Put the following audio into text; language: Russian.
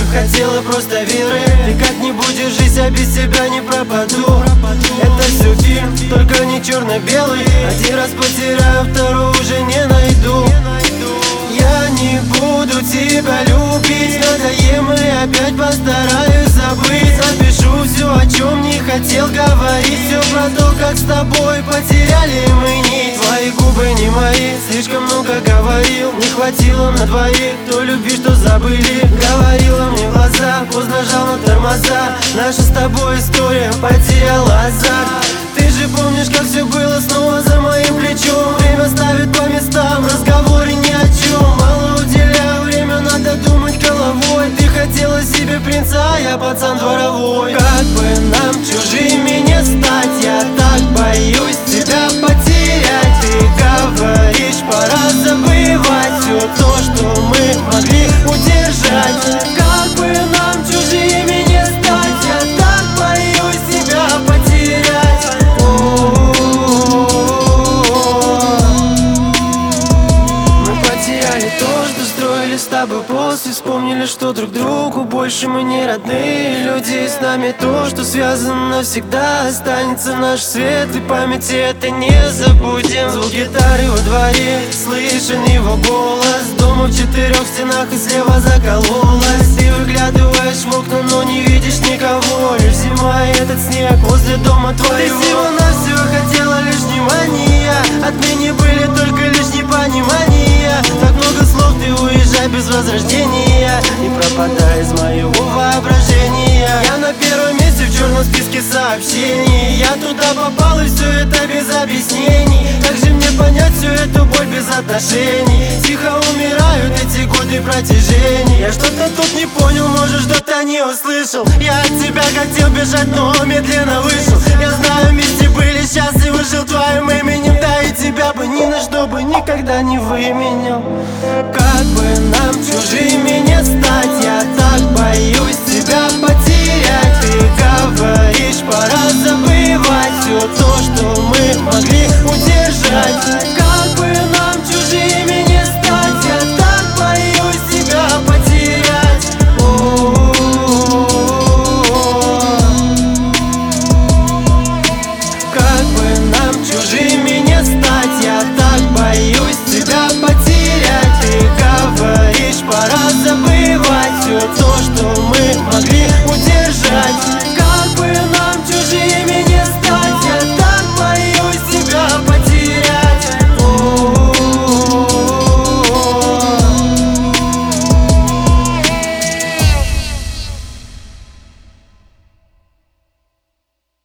хотела просто веры. Ты как-нибудь держись, я без тебя не пропаду. Это все фильм, только не черно-белый. Один раз потеряю, второй уже не найду. Я не буду тебя любить, надоем и опять постараюсь забыть. Напишу все, о чем не хотел говорить. Все про то, как с тобой потеряли мы нить. Твои губы не мои, слишком много говорил. Не хватило на двоих, то любви, что забыли. Говорила мне в глаза, поздно жал на тормоза. Наша с тобой история потеряла азарт. Ты же помнишь, как все было снова за моим плечом. Время ставит по местам, разговоры ни о чем. Мало уделяю время, надо думать головой. Ты хотела себе принца, а я пацан дворовой. Как бы нам чужими не стать, я так боюсь тебя потерять. Ты говоришь, пора забывать все то, что мы могли удержать. Как бы нам чужими не стать, я так боюсь тебя потерять. Мы потеряли то, что строили с тобой после. Вспомнили, что друг другу больше мы не родные люди. И с нами то, что связано навсегда, останется в нашей светлой памяти. Это не забудем. Звук гитары во дворе, слышен его голос. Дома в четырех стенах и слева закололась. Ты выглядываешь в окна, но не видишь никого. Лишь зима и этот снег возле дома твоего. Ты всего-навсего хотела лишь внимания. От меня были только лишь непонимания. Так много слов, ты уезжай без возрождения. Не пропадай из моего воображения. Я на первом месте в черном списке сообщений. Я туда попал, и все это без объяснений. Как же мне понять всю эту боль без отношений? Тихо умирают эти годы протяжений. Я что-то тут не понял, может, что-то не услышал. Я от тебя хотел бежать, но медленно вышел. Я знаю, вместе были счастливы, жил твоим именем. Да и тебя бы ни на что бы никогда не выменял. Как бы нам чужими не стать, я так боюсь тебя потерять. Ты говоришь, пора забывать все то, что мы могли удержать.